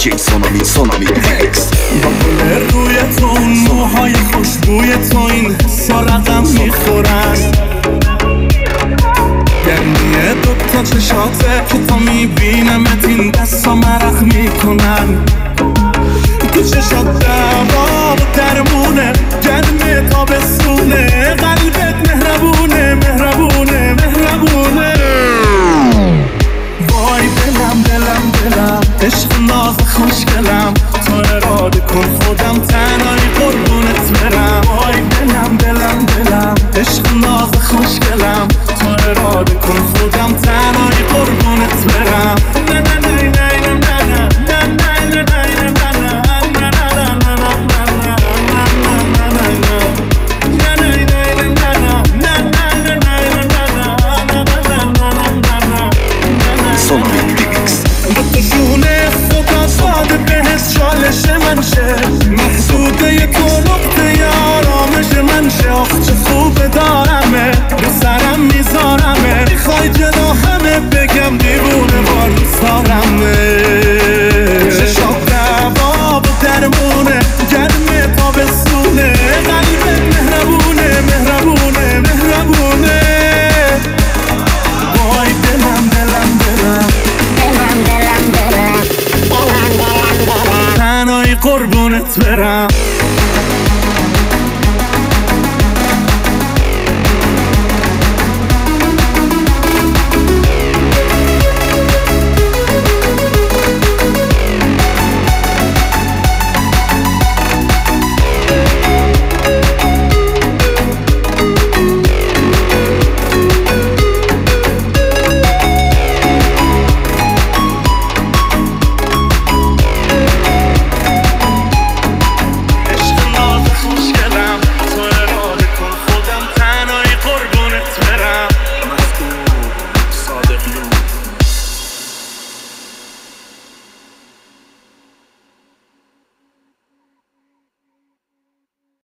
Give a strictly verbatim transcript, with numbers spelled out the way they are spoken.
جی سونامی سونامی ریمیکس. با گل روی تو اون موهای خوشبوی تو این حسا رقم میخورن، گرمیه دوتا چشاته که تا میبینمت این دستا مرق میکنن. تو چشات دوا و درمونه، گرمه تابستونه، قلبت مهربونه مهربونه مهربونه. وای دلم دلم دلم عشق ناز خوشگلم، تو اراده کن خودم تنهایی قربونت برم. وای دلم دلم دلم عشق ناز خوشگلم، تو اراده کن خودم تنهایی قربونت برم. نه نه نه نه نه نه نه نه محدوده تو نقطه آرامش من شه. آخ چه خوبه دارمه رو سرم میذارمه، میخوای جدا همه بگم دیوونه بار دوستارمه. چشات دوا و درمونه، گرمه تابستونه، قلبت مهربونه مهربونه مهربونه. وای دلم دلم دلم دلم دلم دلم دلم دلم دلم تنهایی قربونت برم.